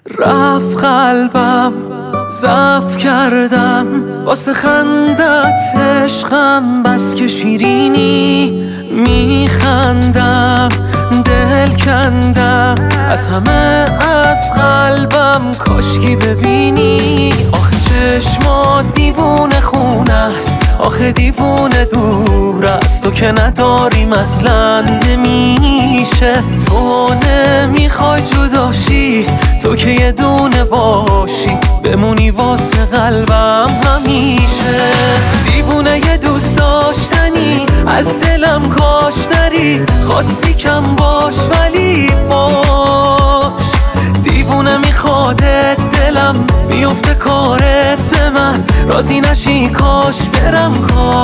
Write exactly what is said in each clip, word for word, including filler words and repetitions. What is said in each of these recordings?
رفت قلبم ضعف کردم واسه خندت عشقم، بس که شیرینی میخندم دل کندم از همه از قلبم، کاشکی ببینی آخه چشمات دیوونه خونه است، آخه دیوونه دور است، تو که نداریم اصلا نمیشه، تو نمیخوای جداشی، تو که یه دونه باشی بمونی واسه قلبم همیشه. دیوونه یه دوست داشتنی از دلم کاش نری، خواستی کم باش ولی باش، دیوونه میخوادت دلم میفته کارت به من، راضی نشی کاش برم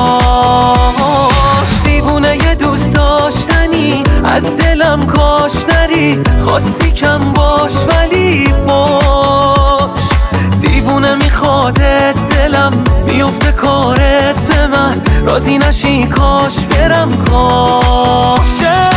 کاش. دیوونه یه دوست داشتنی از دلم کاش نری، خواستی کم باش ولی باش، دیوونه میخوادت دلم میفته کارت به من، راضی نشی کاش برم کاشه.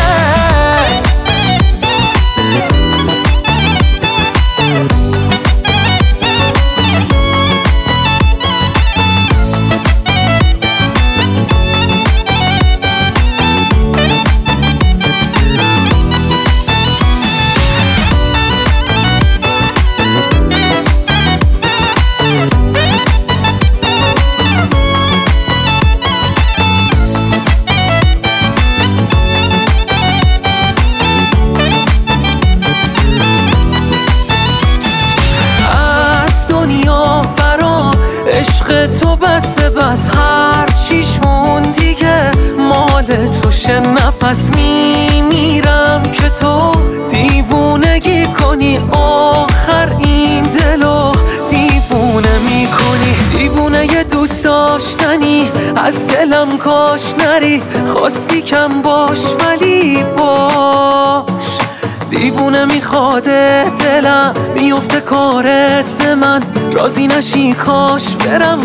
عشق تو بسه بس هر چیش مون دیگه مال توشه، نفس میمیرم که تو دیوونگی کنی، آخر این دلو دیوونه میکنی. دیوونه یه دوست داشتنی از دلم کاش نری، خواستی کم باش ولی باش، دیوونه میخواده دلم میفته کارت به من، راضی نشی کاش برم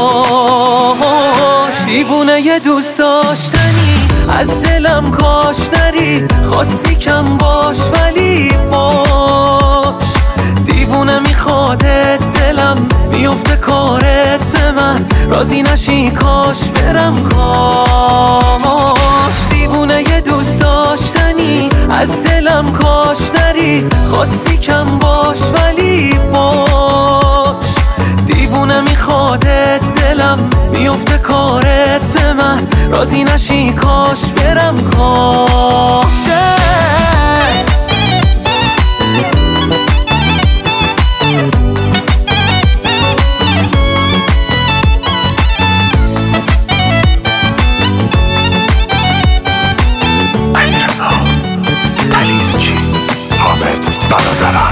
کاش. دیوونه یه دوست داشتنی از دلم کاش نری، خواستی کم باش ولی باش، دیوونه میخواده دلم میفته کارت به من، راضی نشی کاش برم کاش. دیوونه یه دوست داشتنی از دلم کاش نری، خواستی کم باش ولی باش، دیوونه میخواده دلم میفته کارت به من، راضی نشی کاش برم کاشه. علیرضا تلیزچی، حامد برادرم.